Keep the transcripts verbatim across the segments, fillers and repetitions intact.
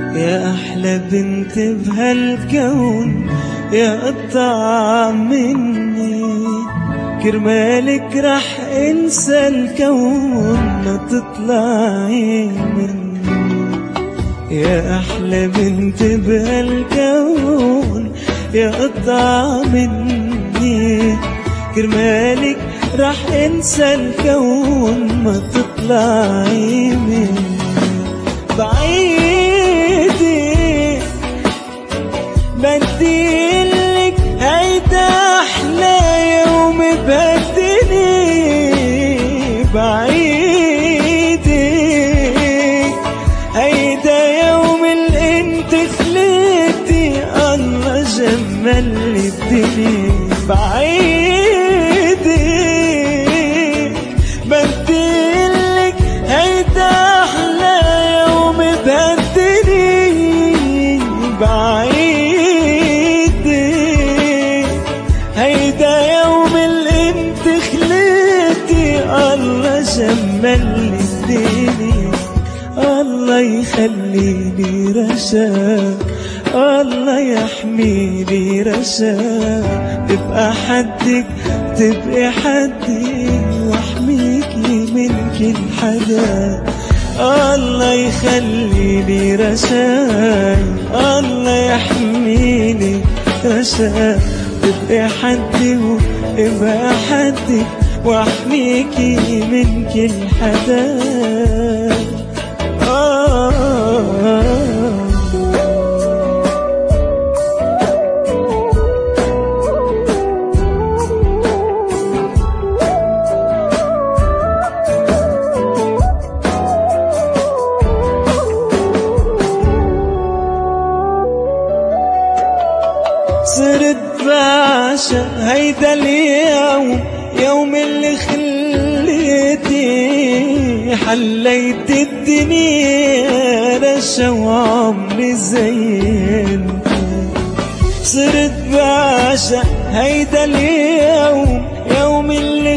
يا أحلى بنت بهالكون يا قطع مني، كرمالك رح انسى الكون ما تطلعي مني. يا أحلى بنت بهالكون يا قطع مني، كرمالك رح انسى الكون ما تطلعي مني. بعيدي بديلك هيدا أحلى يوم بهالدنيا. بعيدي هيدا يوم اللي انت خلقتي الله جمل الدنيا. بعيدي بديلك هيدا أحلى يوم بهالدنيا. بعيدي هيدا يوم اللي انت خلقتي الله جمل الدنيا. الله يخليلي رشاق، الله يحميلي رشاق، تبقى حدك تبقى حدي واحميكي من كل حدا. الله يخليلي رشاق، الله يحميلي رشاق، تبقى حدي وتبقى حدي واحميكي من كل حدا. صرت بعشق هيدا اليوم، يوم اللي خليتي حليت الدنيا رشا وعمري زينتي. صرت بعشق هيدا اليوم، يوم اللي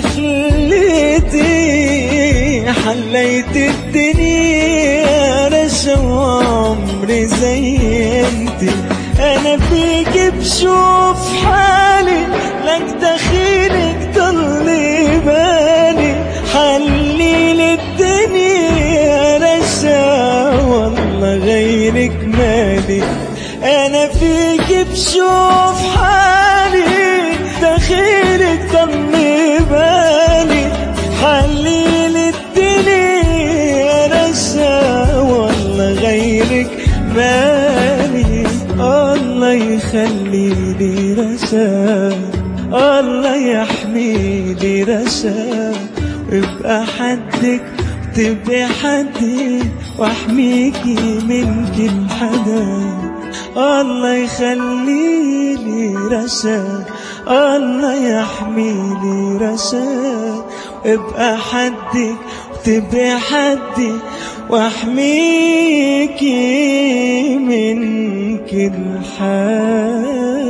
خليتي حليت الدنيا رشا وعمري زينتي. أنا فيك بشوف حالي لك دخيلك ضلي بالي، حليلي الدنيا رشا والله غيرك مالي. أنا فيك بشوف حالي دخيلك ضلي بالي، حليلي الدنيا رشا والله غيرك مالي. الله يخليلي رشاق، الله يحميلي رشاق، ويبقى حدك تبقى حدي واحميكي من كل حدا. الله يخليلي رشاق، الله يحميلي رشاق، ويبقى حدك تبقى حدي واحميكي من كل حال.